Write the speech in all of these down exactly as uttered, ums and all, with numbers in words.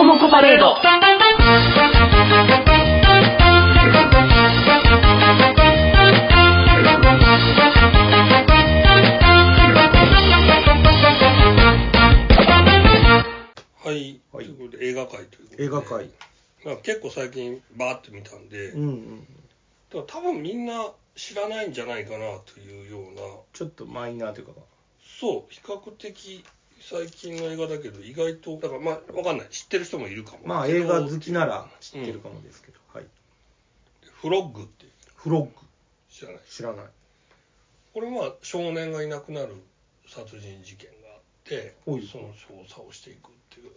コモコパレード。 はい、はい、ということで映画界ということで、 映画界、 まあ、結構最近バーって見たんで、 うんうん、 だから多分みんな知らないんじゃないかなというような、 ちょっとマイナーというか、 そう比較的最近の映画だけど意外とだからまあわかんない、知ってる人もいるかも。 まあ映画好きなら知ってるかもですけど、うん、はい。 フロッグってフロッグ知らない？ 知らない。 これは少年がいなくなる殺人事件があって、その調査をしていくっていう、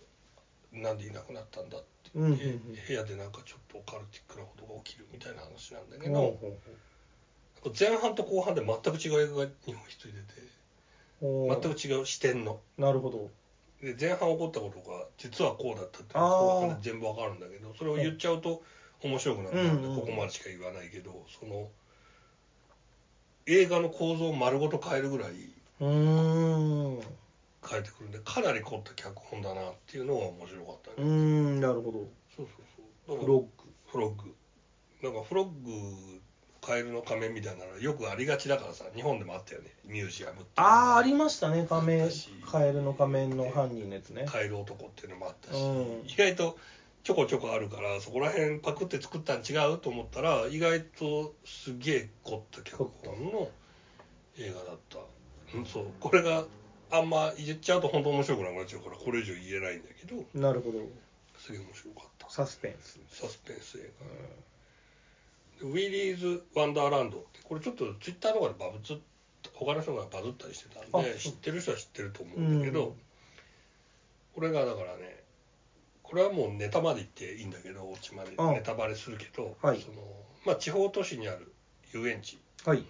なんでいなくなったんだって言って、うんうんうん、部屋でなんかちょっとオカルティックなことが起きるみたいな話なんだけど、うんうんうん、前半と後半で全く違う映画がにほん出てて、全く違う視点の。 なるほど。 で前半起こったことが実はこうだったって後半で全部わかるんだけど、それを言っちゃうと面白くなるので、ここまでしか言わないけど、その映画の構造を丸ごと変えるぐらい変えてくるんで、かなり凝った脚本だなっていうのが面白かったね。 うーん、なるほど。 そうそうそう。 フロッグ。 フロッグ。なんかフロッグ、カエルの仮面みたいなのよくありがちだからさ、日本でもあったよね、ミュージアムっていうの。 ああ、ありましたね、仮面、カエルの仮面の犯人のやつね。 カエル男っていうのもあったし、うん、意外とちょこちょこあるから、そこら辺パクって作ったん違うと思ったら、意外とすげえ凝った脚本の映画だった。うん、そう。これがあんま言っちゃうと本当面白くなくなっちゃうから、これ以上言えないんだけど。 なるほど。 すげえ面白かった。 サスペンス。 サスペンス映画。うん、ウィリーズ・ワンダーランドって、これちょっとツイッターとかでバズっ他の人がバズったりしてたんで、知ってる人は知ってると思うんだけど、うん、これがだからね、これはもうネタまで言っていいんだけど、オチまでネタバレするけど、はい、そのまあ、地方都市にある遊園地があって、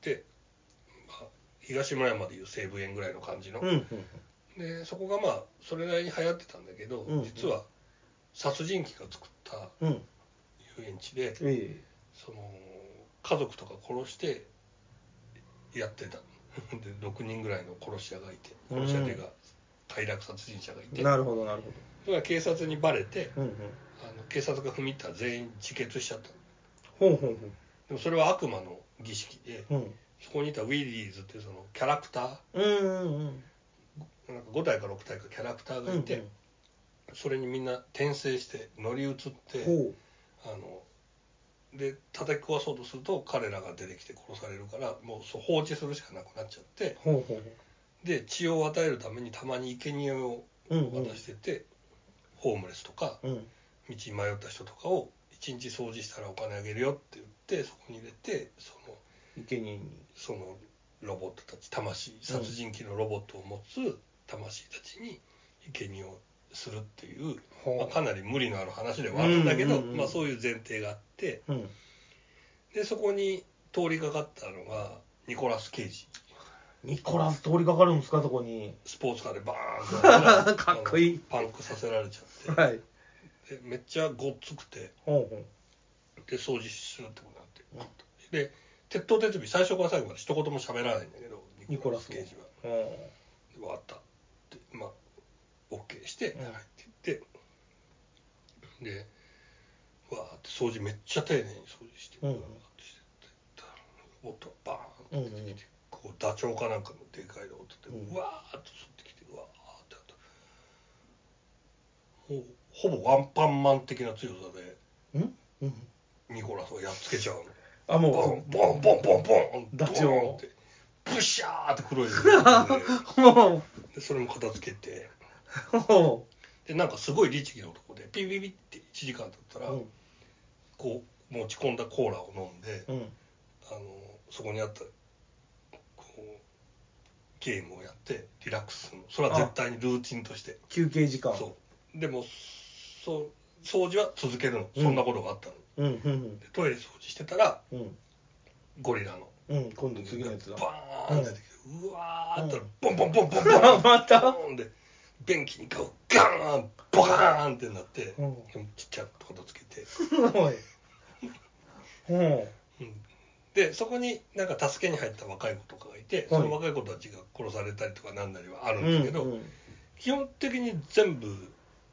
はい、まあ、東村山でいう西武園ぐらいの感じの、うんうん、でそこがまあそれなりに流行ってたんだけど、うんうん、実は殺人鬼が作った遊園地で、うん、その家族とか殺してやってたでろくにんぐらいの殺し屋がいて、殺し屋というか快楽殺人者がいて、 なるほどなるほど。 それが警察にバレて、うんうん、あの警察が踏み入ったら全員自決しちゃったの。 ほうほうほう。 でもそれは悪魔の儀式で、うん、そこにいたウィリーズっていうそのキャラクター、うんうんうん、なんかごたいかろくたいかキャラクターがいて、うんうん、それにみんな転生して乗り移って、あので叩き壊そうとすると彼らが出てきて殺されるから、もうそう放置するしかなくなっちゃって、ほうほうほう、で血を与えるためにたまに生贄を渡してて、うんうん、ホームレスとか、うん、道に迷った人とかを一日掃除したらお金あげるよって言ってそこに入れて、その生贄にそのロボットたち、魂、殺人鬼のロボットを持つ魂たちに生贄をするっていう、うん、まあ、かなり無理のある話ではあるんだけど、うんうんうん、まあ、そういう前提があって、うん、でそこに通りかかったのがニコラス・ケイジ。 ニコラス通りかかるんですか、そこに。 スポーツカーでバーンとかっこいいパンクさせられちゃって、 はい、 でめっちゃごっつくて、ほうほう、で掃除しなってもらって、うん、で鉄頭鉄尾最初から最後まで一言も喋らないんだけど、ニコラス・ケイジは終わったってまあ OK して、うん、入っていって、でわーって掃除めっちゃ丁寧に掃除して、うん、わーってして、ロボットがバーンって出てきて、うんうん、こうダチョウかなんかのでかいロボットで、うん、わーっと襲ってきて、うわーってあった、もうほぼワンパンマン的な強さで、うんうん、ニコラスをやっつけちゃうの。 あ、もうボンボンボンボンボンダチョウってブシャーって黒いのででそれも片付けてでなんかすごい律儀なとこでピピピっていちじかん経ったら、うん、こう持ち込んだコーラを飲んで、うん、あのそこにあったこうゲームをやってリラックスするの。それは絶対にルーチンとして休憩時間。 そうでもそう掃除は続けるの、うん、そんなことがあったの、うんうんうん、でトイレ掃除してたら、うん、ゴリラの、 うん、今度次のやつだバーンって出てきて、うん、うわーってボンボンボンボンボンまたボンで便器にガーンボカーンってなって、うん、ちっちゃいことつけてうん、でそこになんか助けに入った若い子とかがいて、その若い子たちが殺されたりとかなんなりはあるんだけど、うんうん、基本的に全部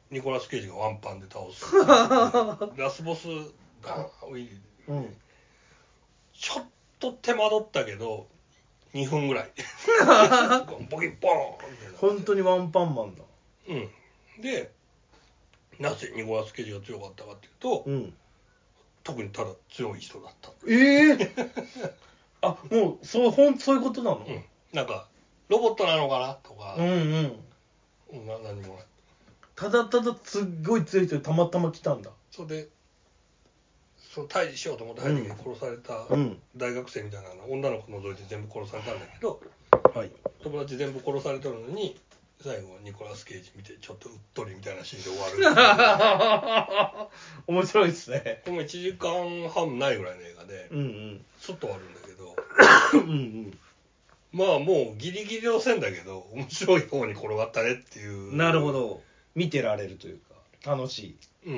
ニコラス・ケイジがワンパンで倒すラスボスがウィリー、うん、ちょっと手間取ったけどにふんぐらいボキッポーン本当にワンパンマンだ。 うんでなぜニコラス・ケイジが強かったかっていうと、うん、特にただ強い人だった。 ええー、あ、もうそうほんそういうことなの？ うん、なんかロボットなのかなとか、うんうん、な何もない。 ただただすっごい強い人でたまたま来たんだ。 それでそう退治しようと思って入ってきて殺された大学生みたいなの、うん、女の子除いて全部殺されたんだけど、はい、友達全部殺されたのに最後ニコラス・ケイジ見てちょっとうっとりみたいなシーンで終わる面白いですね。 これもいちじかんはんないぐらいの映画で、うんうん、ちょっとあるんだけどうん、うん、まあもうギリギリの線だけど面白い方に転がったねっていう。 なるほど、見てられるというか楽しい。うん、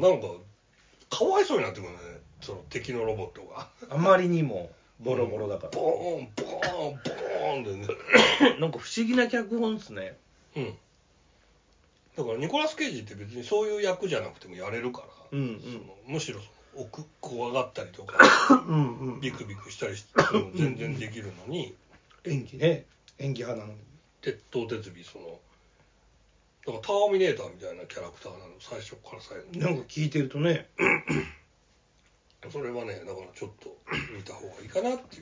なんかかわいそうになってくるね、その敵のロボットがあまりにもボロボロだから、 うん、ボーンボーンボーンってねなんか不思議な脚本ですね。うん。 だからニコラス・ケイジって別にそういう役じゃなくてもやれるから、うんうん、そのむしろその奥怖がったりとかうん、うん、ビクビクしたりしても全然できるのに演技ね、演技派なのに鉄頭鉄尾、そのだからターミネーターみたいなキャラクターなの最初から最後まで。 なんか聞いてるとねそれはね、だからちょっと見た方がいいかなっていう。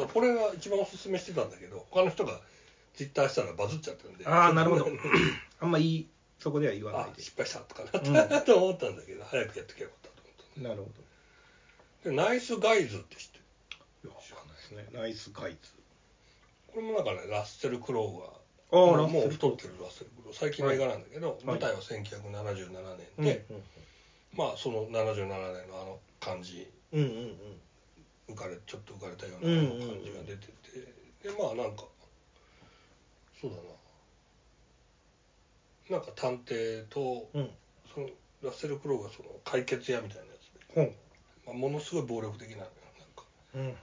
これが一番おすすめしてたんだけど他の人がツイッターしたらバズっちゃったんで、 ああなるほどあんまいいそこでは言わないで失敗したとかなった、うん、と思ったんだけど早くやってきゃよかったと思った、 ね、なるほど。でナイスガイズって知ってる？ いや知らないですね。ナイスガイズ、 これもなんかねラッセル・クロウがあもう太ってるラッセル・クロウ最近の映画なんだけど、はい、舞台はせんきゅうひゃくななじゅうななねんで、はい、まあそのななじゅうななねんのあの感じ、うんうんうん、浮かれちょっと浮かれたようなあの感じが出てて、うんうんうん、でまあなんかそうだななんか探偵と、うん、そのラッセル・クロウがその解決屋みたいなやつで、うんまあ、ものすごい暴力的なのよなんか、うんうんうん、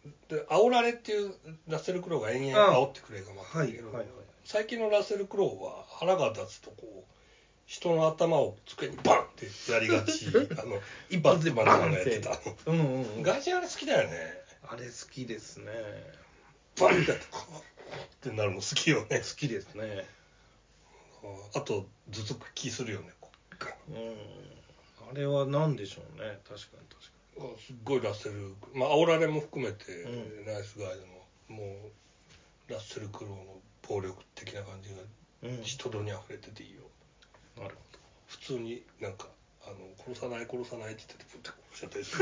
で煽られっていうラッセル・クロウが延々煽ってくれがまた、はいはいはい、最近のラッセル・クロウは腹が立つとこう人の頭を机にバンってやりがちあの一発でバンってやってたうん、うんうん、ガジあれ好きだよね。 あれ好きですね。 バンってやってってなるの好きよね。 好きですね。 あと頭突きするよね。 うんあれは何でしょうね。確かに確かにすっごいラッセルまあ煽られも含めて、うん、ナイスガイドのもうラッセル・クロウの暴力的な感じが人度に溢れてていいよ、うん、なるほど。普通になんかあの殺さない殺さないって言っててプッて殺しちゃったりす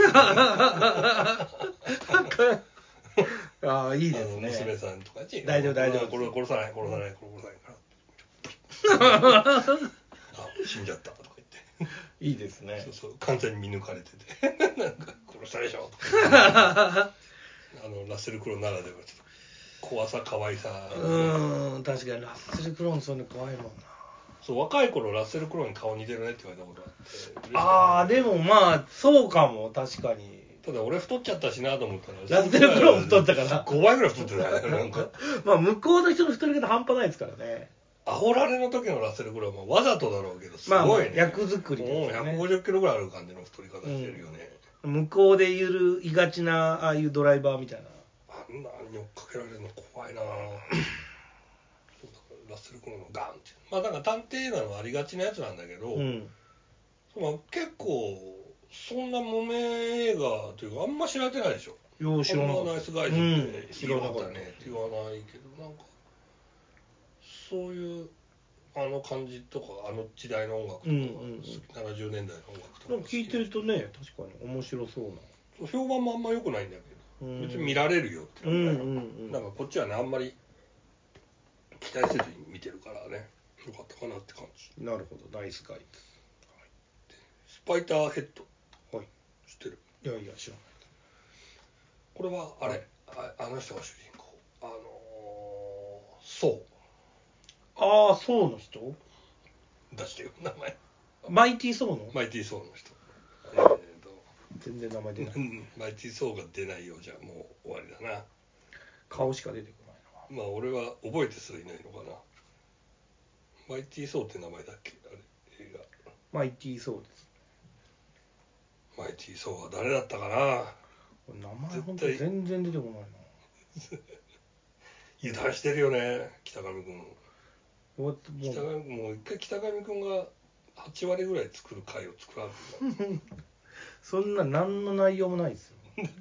るああいいですね。 娘さんとかに大丈夫大丈夫殺さない殺さない殺さないからあ死んじゃったとか言っていいですね。 そうそう完全に見抜かれててなんか殺したでしょとかあのラッセル・クロウならではちょっと怖さ可愛さ、ね、 うん確かにラッセル・クロウのそういうの怖いもんな。 そう若い頃ラッセル・クロウに顔似てるねって言われたことあってああでもまあそうかも確かに。 ただ俺太っちゃったしなと思ったらラッセル・クロウ太ったからごばいぐらい太ってたよなんかまあ向こうの人の太り方半端ないですからね。 煽られの時のラッセル・クロウはわざとだろうけどすごいね、まあ、 役作りですね。 もうひゃくごじゅっキロぐらいある感じの太り方してるよね、 うん、向こうで揺るいがちなああいうドライバーみたいなあんなに追っかけられるの怖いなラッセル・クロウのガンってまあだから探偵映画のありがちなやつなんだけど、うんまあ、結構そんな無名映画というかあんま知られてないでしょ。 よう知らなかった。 ナイスガイズって知らなかったねって言わないけどなんかそういうあの感じとかあの時代の音楽とか、うんうんうん、ななじゅうねんだいの音楽とか聞いてるとね確かに面白そうな評判もあんま良くないんだけど、うん、別に見られるよって感じ、うんうんうん、なんかこっちはねあんまり期待せずに見てるからねよかったかなって感じ。 なるほどナイスガイズ、 はい、スパイターヘッド、はい、知ってる？ いやいや知らない。 これはあれ、はい、あ, あの人が主人公あのー、ソウああソウの人出してよ名前マイティーソウのマイティーソウの人、えー、と全然名前出ないマイティーソウが出ないようじゃもう終わりだな。 顔しか出てこないな。まあ俺は覚えてすらいないのかな。 マイティー・ソーって名前だっけあれ映画。 マイティー・ソーです。 マイティー・ソーは誰だったかな。 名前本当全然出てこないな。 油断してるよね北上君。 もう北上君もう一回北上君がはち割ぐらい作る回を作らんとそんな何の内容もないですよ。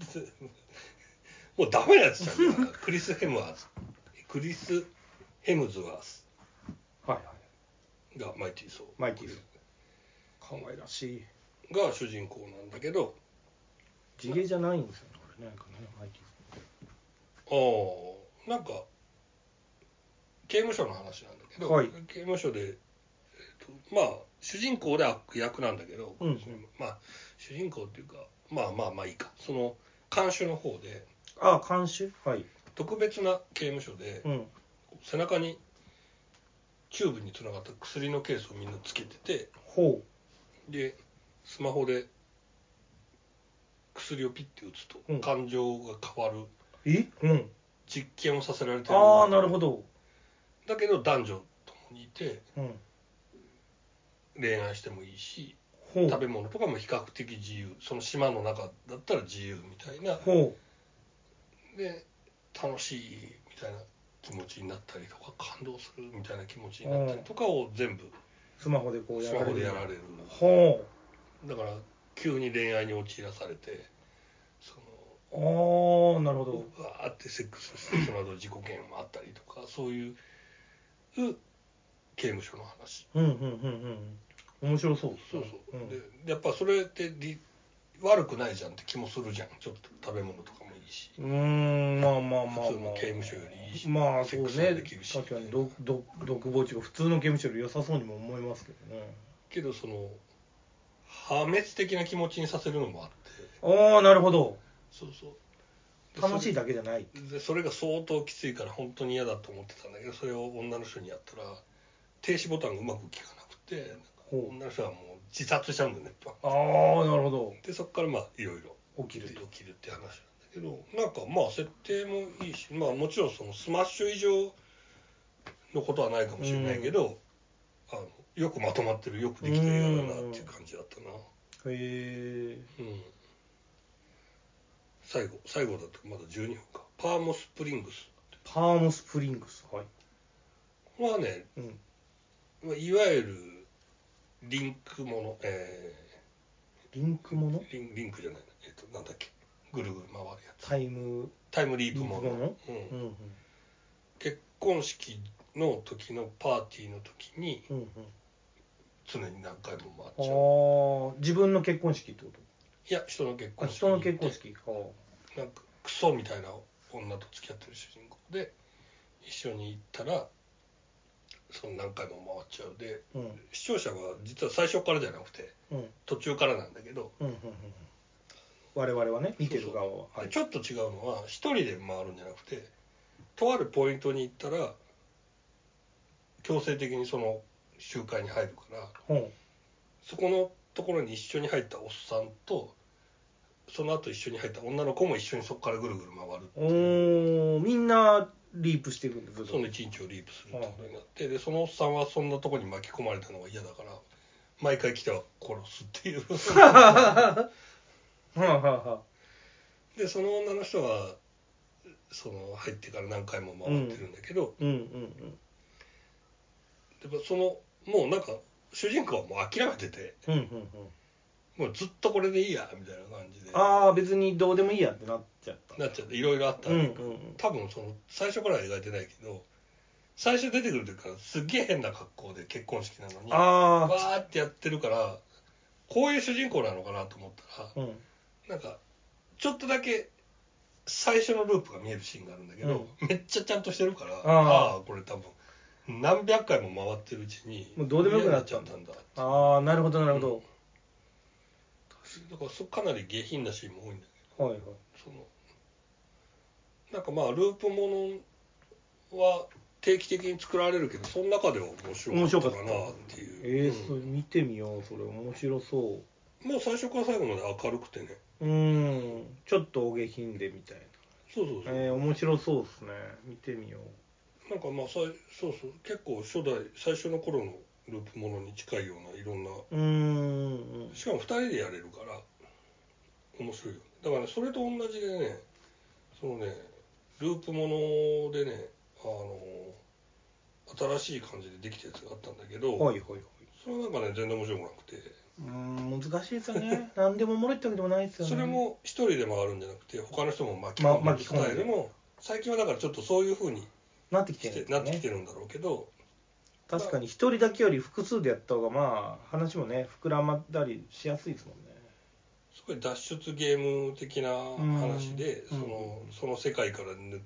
もうダメなやつじゃんからクリス・ヘムワーズクリス・ヘムズワースはいはいがマイティー・ソー。 マイティー・ソー可愛らしいが主人公なんだけど、 地毛じゃないんですよねあれね、なんかねマイティー・ああなんか刑務所の話なんだけど、 はい刑務所で、えっと、まあ主人公で悪役なんだけど、 うんうん、 まあ主人公っていうかまあまあまあいいか、その看守の方で、 ああ監修はい特別な刑務所で、 うん、 背中にチューブにつながった薬のケースをみんなつけてて、 ほでスマホで薬をピッて打つと、 うん感情が変わるうえうん実験をさせられてる。 ああなるほど。 だけど男女ともにいて、 うん、 恋愛してもいいしほう食べ物とかも比較的自由、その島の中だったら自由みたいなほで楽しいみたいな気持ちになったりとか感動するみたいな気持ちになったりとかを全部うスマホでこうやスマられるホでやられる。 ほだから急に恋愛に陥らされて、そのうああなるほど。 わーってセックスしてその後自己嫌悪もあったりとか、そういう刑務所の話。 うんうんうんうん面白そうですそうね。 そう、 ん、 でやっぱそれってり悪くないじゃんって気もするじゃん。ちょっと食べ物とかもいいし、 うーんまあまあまあまあ普通の刑務所よりいいし、 まあそうセックスもねできるし確かにどど独房地が普通の刑務所より良さそうにも思いますけどね。 けどその破滅的な気持ちにさせるのもあって、 ああなるほど。 そうそうで楽しいだけじゃない。 それでそれが相当きついから本当に嫌だと思ってたんだけど、それを女の人にやったら停止ボタンがうまく効かなくて、 ほう女の人はもう自殺しちゃうんだよね。 ああなるほど。 でそこからまあいろいろ起きると起きるって話なんだけど、なんかまあ設定もいいし、まあもちろんそのスマッシュ以上のことはないかもしれないけど、あのよくまとまってる、よくできた映画だなっていう感じだったな。 へえ。 うん最後最後だとまだじゅうにふんか。パーモスプリングスパーモスプリングスはいこれはね、 うん、 いわゆるリンクもの、えリンクものー、リンリンクじゃないな、えっとなんだっけ、ぐるぐる回るやつ、 タイムタイムリープもの、 リープものうんうんうん結婚式の時のパーティーの時にうんうん常に何回も回っちゃう。 ああ自分の結婚式ってこといや人の結婚式あ人の結婚式はなんかクソみたいな女と付き合ってる主人公で、一緒に行ったらその何回も回っちゃうで、 うん視聴者は実は最初からじゃなくてうん途中からなんだけど、 うんうんうん我々はね見てる側はそうそうはいちょっと違うのは一人で回るんじゃなくて、とあるポイントに行ったら強制的にその集会に入るから、 ほうそこのところに一緒に入ったおっさんとその後一緒に入った女の子も一緒にそこからぐるぐる回るっていう、 おーみんなリープしていくんだずっとその一日をリープするってことになって、でそのおっさんはそんなとこに巻き込まれたのが嫌だから毎回来ては殺すっていうはあはあはあでその女の人はその入ってから何回も回ってるんだけど、 うんうんうんでもそのもうなんか主人公はもう諦めてて、 うんうんうんもうずっとこれでいいやみたいな感じでああ別にどうでもいいやってなっちゃったなっちゃっていろいろあった、 うんうんうん多分その最初からは描いてないけど最初出てくる時からすっげえ変な格好で結婚式なのにあわあーってやってるからこういう主人公なのかなと思ったら、 うんなんかちょっとだけ最初のループが見えるシーンがあるんだけど、めっちゃちゃんとしてるから、 あああこれ多分何百回も回ってるうちにもうどうでもよくなっちゃ嫌にったんだって。 ああなるほどなるほど、 だからそかなり下品なシーンも多いんだけど、 はいはいそのなんかまあループものは定期的に作られるけどその中では面白かったかなっていう。 えー、それ見てみようそれ面白そもう最初から最後まで明るくてね、 ううんちょっとお下品でみたいなそうそうそう、 えー、面白そうですね見てみよなんかまあさいそうそう結構初代最初の頃のループものに近いようないろんなうーんしかもふたりでやれるから面白いよ。だから、ね、それと同じでねそのねループものでねあの新しい感じでできたやつがあったんだけど、 はいはいはい。 それはなんかね全然面白くなくて、 うーん難しいですよね。何でもおもろいってわけでもないですよね。 それも一人で回るんじゃなくて他の人も巻きま込んでるスタイルの、 巻き込んで最近はだからちょっとそういう風になってきてしてるんですよね。 なってきてるんだろうけど、 確かに一人だけより複数でやった方がまあ話もね膨らまったりしやすいですもんね。 すごい脱出ゲーム的な話で、 うんそのその世界からね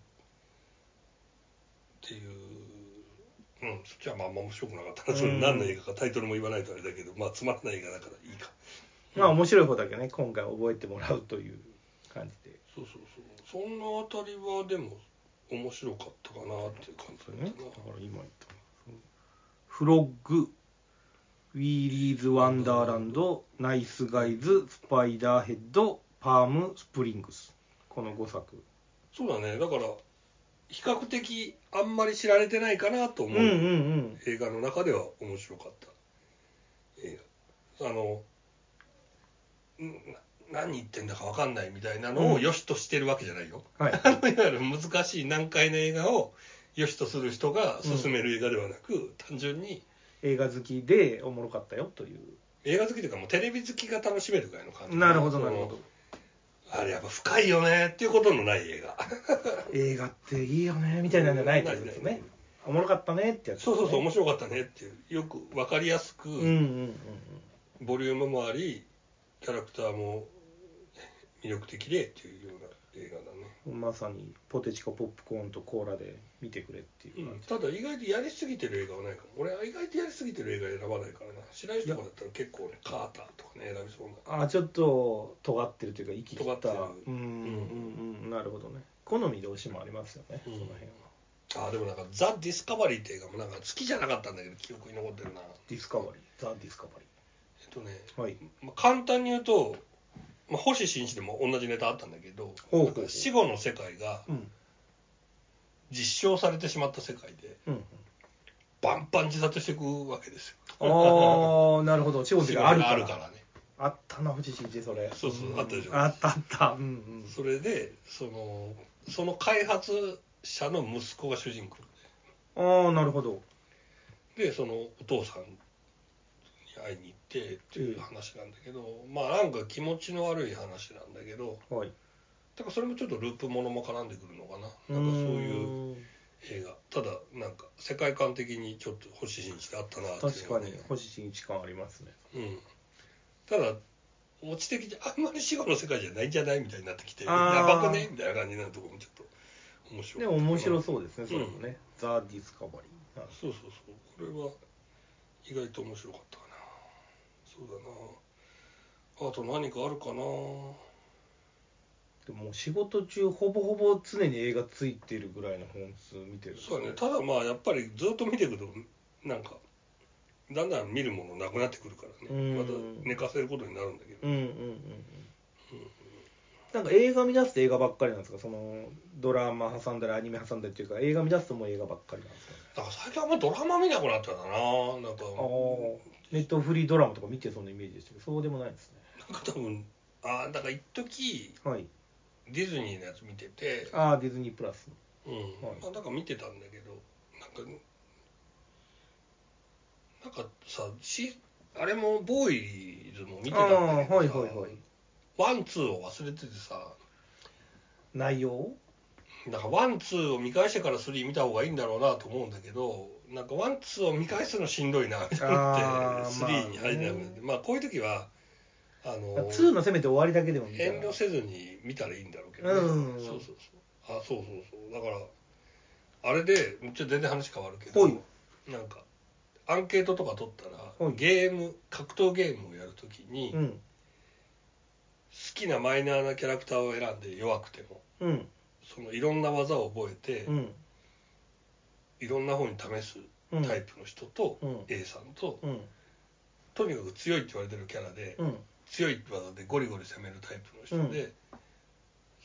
っていう、うん、そっちはまああんま面白くなかったな。それ何の映画かタイトルも言わないとあれだけど、まあつまらない映画だからいいか。 まあ面白い方だけね今回覚えてもらうという感じで。 そうそうそう。そんなあたりはでも面白かったかなっていう感じだったな。 だから今言ったフロッグ、ウィーリーズ・ワンダーランド、ナイスガイズ、スパイダーヘッド、パーム・スプリングス、このごさく。 そうだね。だから比較的あんまり知られてないかなと思う、 うんうんうん映画の中では面白かった映画。あのん何言ってんだか分かんないみたいなのを良しとしてるわけじゃないよ、 はいあのいわゆる難しい難解な映画を良しとする人が勧める映画ではなく、単純に映画好きでおもろかったよという。 映画好きというかもうテレビ好きが楽しめるぐらいの感じ。 なるほどそのなるほど。 あれやっぱ深いよねっていうことのない映画映画っていいよねみたいなんじゃないってことですね。おもろかったねってやつですね。 そうそうそう面白かったねっていうよく分かりやすく、 うんうんうんボリュームもありキャラクターも魅力的でっていうような映画だね。 うん。まさにポテチかポップコーンとコーラで見てくれっていう感じ。 ただ意外とやりすぎてる映画はないかも。俺は意外とやりすぎてる映画選ばないからな。白石とかだったら結構ねカーターとかね選びそうな。 あちょっと尖ってるというか息切った。 尖ってるうんうんうんなるほどね。好みで推しもありますよね、 うん、 その辺は。 あでもなんかザ・ディスカバリーって映画もなんか好きじゃなかったんだけど記憶に残ってるな。 ディスカバリー、ザ・ディスカバリえっとね、 ー。はい。 まあ、簡単に言うと、まあ、星新一でも同じネタあったんだけど、 ほうほうなんか死後の世界がうん実証されてしまった世界で、 うん。 バンバン自殺していくわけですよ。 ああなるほど。死後の世界あるから。 あるからね。 あったな星新一それ。 そうそう、 んあったでしょ。 あったあった。うんうん。 それでそのその開発者の息子が主人公ああなるほど。 で、でそのお父さんに会いに行ってっていう話なんだけど、まあなんか気持ちの悪い話なんだけど、 はい。 だからそれもちょっとループものも絡んでくるのかな。なんかそういう映画。ただなんか世界観的にちょっと星新一であったなっていうの確かに星新一感ありますね。 うん。ただオチ的にあんまり死後の世界じゃないんじゃないみたいになってきて、やばくねみたいな感じになるところもちょっと面白い。 でも面白そうですね、それもね。 うん、 ザ・ディスカバリー。 そうそうそう。これは意外と面白かったかな。そうだな。あと何かあるかな。 でも仕事中ほぼほぼ常に映画ついてるぐらいの本数見てるんですそうだね。ただまあやっぱりずっと見ていくとなんかだんだん見るものなくなってくるからね。また寝かせることになるんだけど。 うんうんうんうん。なんか映画見出すと映画ばっかりなんですか。そのドラマ挟んだりアニメ挟んだりっていうか映画見出すともう映画ばっかりなんですかね。 なんか最近あんまりドラマ見なくなったんだな。なんかああネットフリードラマとか見てそうなイメージでしたけどそうでもないですね。 なんか多分あだから一時はい。 ディズニーのやつ見てて、 ああディズニープラス。 うん、 はいまあ、だから見てたんだけど、なんかなんかさしあれもボーイズも見てたんだけどさ、 はいはいはい。 ワンツーを忘れててさ、 内容なんかワンツーを見返してからスリー見た方がいいんだろうなと思うんだけど、なんかワンツーを見返すのしんどいなみたいになってスリーに入れなくなって、まあこういう時はあのツーのせめて終わりだけでも見たら遠慮せずに見たらいいんだろうけどね、 うんそうそうそうあそうそうそうだからあれでちょっと全然話変わるけど、 はいなんかアンケートとか取ったら、 はいゲーム格闘ゲームをやるときに、 うん好きなマイナーなキャラクターを選んで弱くてもうんそのいろんな技を覚えて、 うんいろんな方に試すタイプの人と、 うん A さんと、 うんとにかく強いって言われてるキャラで、 うん強い技でゴリゴリ攻めるタイプの人で、 うん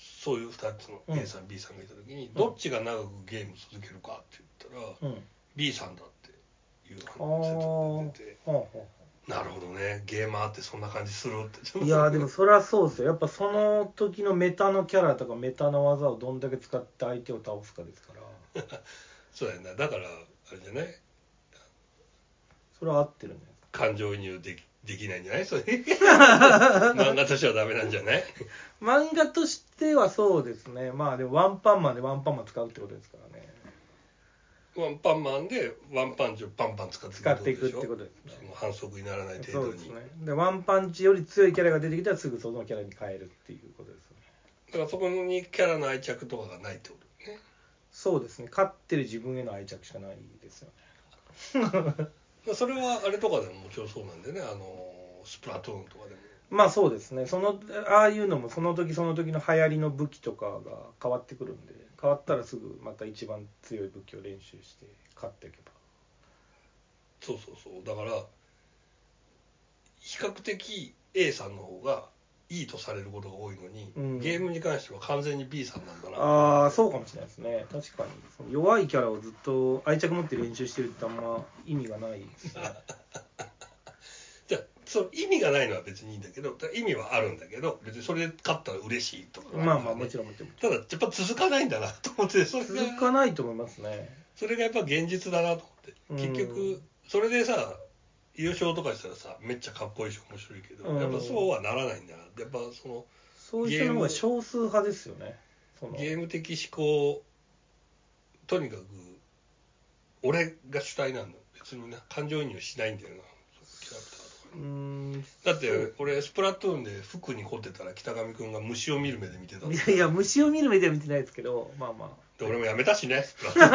そういうふたつの A さん、うん、B さんがいた時に、どっちが長くゲーム続けるかって言ったら、うん、B さんだっていう説が出て、なるほどね、ゲーマーってそんな感じするって。 いやでもそれはそうですよ。やっぱその時のメタのキャラとかメタの技をどんだけ使って相手を倒すかですからそうやな。だからあれじゃない、 それは合ってるんじゃないですか。感情移入できできないんじゃない、それ漫画としてはダメなんじゃない。 漫画としてはそうですね。まあでもワンパンマンでワンパンマン使うってことですからね。 ワンパンマンでワンパンチをパンパン使っていく使っていくってことですね。 その反則にならない程度に。 そうですね。でワンパンチより強いキャラが出てきたらすぐそのキャラに変えるっていうことですね。 だからそこにキャラの愛着とかがないってことね。 そうですね。勝ってる自分への愛着しかないですよね。 それはあれとかでももちろんそうなんでね、あのスプラトゥーンとかでも。 まあそうですね。そのああいうのもその時その時の流行りの武器とかが変わってくるんで、変わったらすぐまた一番強い武器を練習して勝っていけば。 そうそうそう。だから比較的 A さんの方がいいとされることが多いのに、うん、ゲームに関しては完全に B さんなんだな。 ああ、そうかもしれないですね。確かにその弱いキャラをずっと愛着持って練習してるってあんま意味がないですね。 じゃあその意味がないのは別にいいんだけど、意味はあるんだけど、別にそれで勝ったら嬉しいとか、ね、 まあまあもちろんもちろん。 ただやっぱ続かないんだなと思って、それが続かないと思いますね。 それがやっぱ現実だなと思って、結局それでさ優勝とかしたらさめっちゃかっこいいし面白いけど、うん、やっぱそうはならないんだな。やっぱそのそういう人の方が少数派ですよね。 そのゲーム的思考、とにかく俺が主体なんだ。別にな感情移入しないんだよな、キャラクターとかに。うーん、だって俺スプラトゥーンで服に凝ってたら北上くんが虫を見る目で見てた。 いやいや虫を見る目では見てないですけど、まあまあで俺もやめたしねスプラトゥ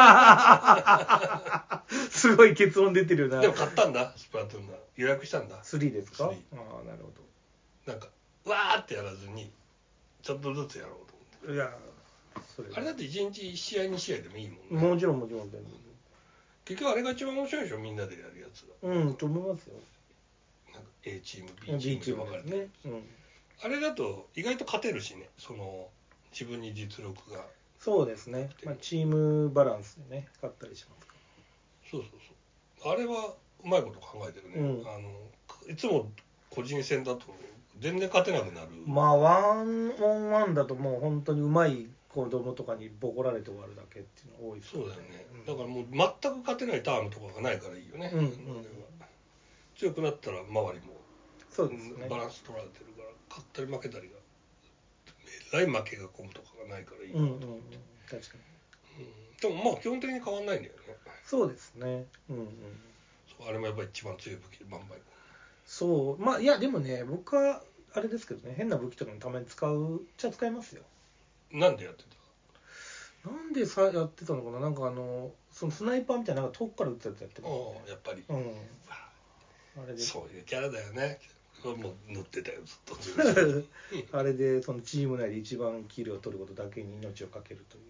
ーンすごい結論出てるよな。 でも買ったんだ、スプラトゥーンが予約したんだ。 スリーですか。ああなるほど。なんかわーってやらずにちょっとずつやろうと思って。いやそれあれだっていちにちいち試合に試合でもいいもんね。もちろんもちろん。 結局あれが一番面白いでしょ、みんなでやるやつだ。 うんと思いますよ。 なんか A チーム B チームで分かれて、ね、うん、あれだと意外と勝てるしね、その自分に実力が。 そうですね、まあ、チームバランスでね勝ったりしますから。 そうそうそう、あれはうまいこと考えてるね、うん、あのいつも個人戦だと全然勝てなくなる。 まあワンオンワンだともう本当にうまい子供とかにボコられて終わるだけっていうのが多いですよね。そうだよね、うん、だからもう全く勝てないタームとかがないからいいよね、うんうん、強くなったら周りもそうですね、 バランス取られてるから勝ったり負けたりがえらい負けが込むとかがないからいいなと思って、うんうんうん、確かに、うん、でもまあ基本的に変わんないんだよね。 そうですね、うんうん、 そうあれもやっぱり一番強い武器でバンバン。 そうまあいやでもね僕はあれですけどね、変な武器とかのために使うじゃ使いますよ。 なんでやってたなんでさやってたのかな。なんかあのそのスナイパーみたいななんか遠くから撃つやつやってますね。 やっぱり、 うん、 あれでそういうキャラだよね。もう塗ってたよずっとあれでそのチーム内で一番キルを取ることだけに命をかけるという。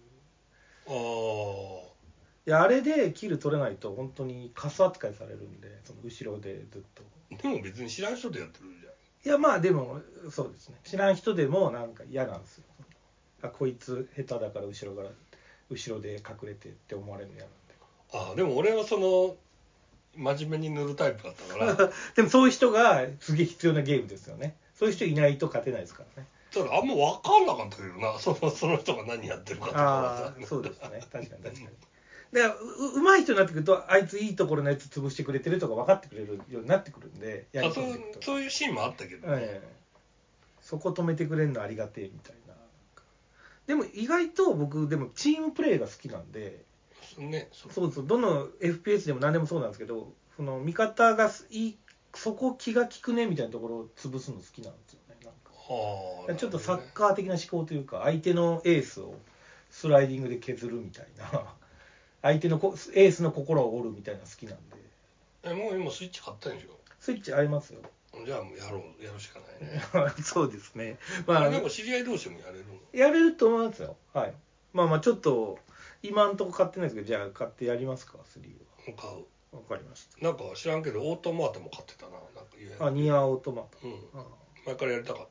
ああ。いやあれでキル取れないと本当にカス扱いされるんで、その後ろでずっと。 でも別に知らん人でやってるじゃん。 いやまあでもそうですね、知らん人でもなんか嫌なんですよ。あこいつ下手だから後ろから後ろで隠れてって思われるの嫌なんで。 ああでも俺はその真面目に塗るタイプだったからでもそういう人がすげえ必要なゲームですよね。そういう人いないと勝てないですからね。 ただあんま分かんなかったけどな、そのその人が何やってるかとかはさ。あそうですね、確かに確かに。だからうまい人になってくるとあいついいところのやつ潰してくれてるとか分かってくれるようになってくるんで、やりそうそういうシーンもあったけど、ねええ、そこ止めてくれるのありがてえみたいな。でも意外と僕でもチームプレーが好きなんで、 ね、 そうそうそう、どの エフピーエス でも何でもそうなんですけど、その味方がいいそこ気が利くねみたいなところを潰すの好きなんですよね。なんかはあ、ちょっとサッカー的な思考というか、相手のエースをスライディングで削るみたいな相手のエースの心を折るみたいな好きなんで。 えもう今スイッチ買ったんでしょ。 スイッチありますよ。 じゃあもうやろうやるしかないねそうですね。 まあでも知り合い同士もやれるの。 やれると思いますよ。はい。まあまあちょっと今んとこ買ってないですけど、じゃあ買ってやりますかスリーは。 買う。 わかりました。 なんか知らんけどオートマートも買ってたな。なんかあニアオートマート。 うん。前からやりたかったんだけど、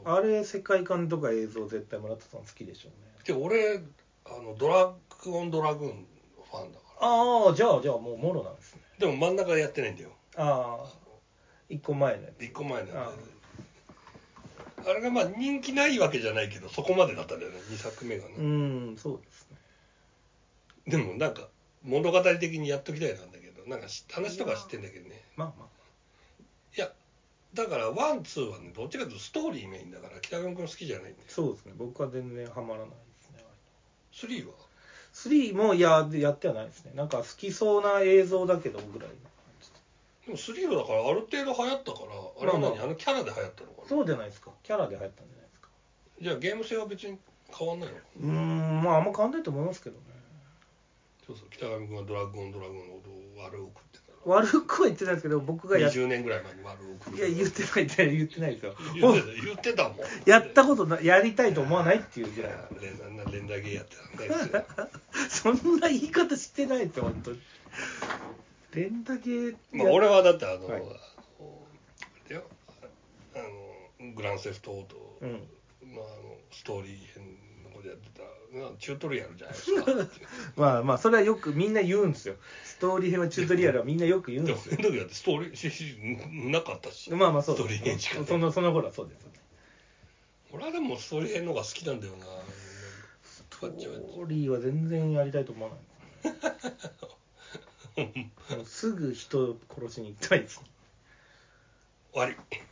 ど、 あれ世界観とか映像絶対村田さん好きでしょうね。 で俺あのドラッグオンドラグーンファンだから。 ああ、じゃあじゃあもうもろなんですね。 でも真ん中やってないんだよ。 ああ、一個前のやつ。 一個前のやつ。あれがまあ人気ないわけじゃないけどそこまでだったんだよね、にさくめがね。 うん、そうですね。 でもなんか物語的にやっときたいなんだけど、なんか話とか知ってんだけどね。 まあまあ。 いやだからワンツーはね、どっちかというとストーリーメインだから北川君好きじゃないんだよ。 そうですね。僕は全然ハマらないですね。 スリーはスリーもいややってはないですね。なんか好きそうな映像だけどぐらいの感じで。 でもスリーはだからある程度流行ったから、あれは何、 まあまああのキャラで流行ったのかな。 そうじゃないですか。キャラで流行ったんじゃないですか。 じゃあゲーム性は別に変わんないの。 うーん、まああんま変わんないと思いますけどね。 そうそう、北上君がドラッグオンドラグーンのことを悪を送ってたら、 悪くは言ってないですけど、僕がやっにじゅうねんぐらい前に悪を送ってた。 いや言ってないって言ってないですよ。 言ってた言ってたもん。 やったことなやりたいと思わないっていうぐらい。 連打連打ゲーやってたんだよ。 そんな言い方してないって本当に。連打ゲー。 まあ俺はだってあの、 はい、 あのあれだよ、あのグランセフトオートの、 うん、 あのストーリー編のことやってたチュートリアルじゃないですか。 まあまあそれはよくみんな言うんですよ。ストーリー編はチュートリアルはみんなよく言うんですよ。 でもその時だってストーリーししなかったし。 まあまあそうです、 ストーリー編しかね。 そのその頃はそうですよね。 俺はでもストーリー編の方が好きなんだよな。 ストーリーは全然やりたいと思わない。もうすぐ人殺しに行きたいです。 終わり。